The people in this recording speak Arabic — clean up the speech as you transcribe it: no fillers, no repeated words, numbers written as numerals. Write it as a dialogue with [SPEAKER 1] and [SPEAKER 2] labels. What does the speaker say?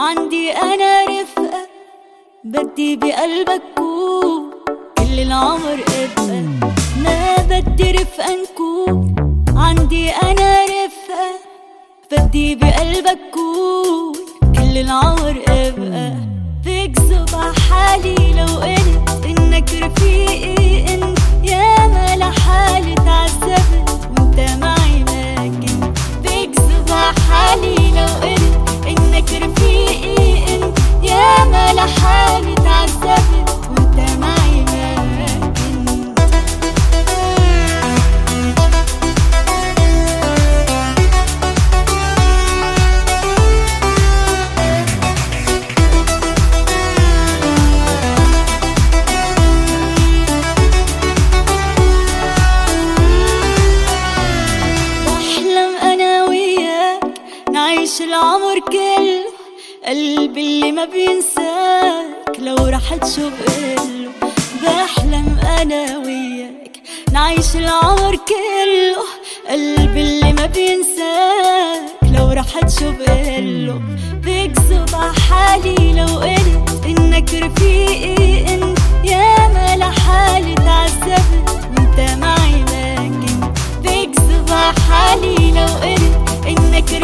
[SPEAKER 1] عندي أنا رفقة بدي بقلبك كون كل العمر ابقى. ما بدي رفقة نكون، عندي أنا رفقة بدي بقلبك كون كل العمر ابقى. بكذب عحالي لو قلت إنك رفيقي، انت ياما لحالي تعذبت وانت معي ما كنت. بكذب عحالي لو قلت إنك رفيقي، انت ياما لحالي تعذبت وانت معي ما كنت. بحلم أنا وياك نعيش العمر كله، قلبي اللي ما بينساك لو رحت شو بقله. بحلم أنا وياك نعيش العمر كله، قلبي اللي ما بينساك لو رحت شو بقله. بكذب عحالي لو قلت إنك رفيقي، انت ياما لحالي تعذبت وانت معي ما كنت. بكذب عحالي لو قلت إنك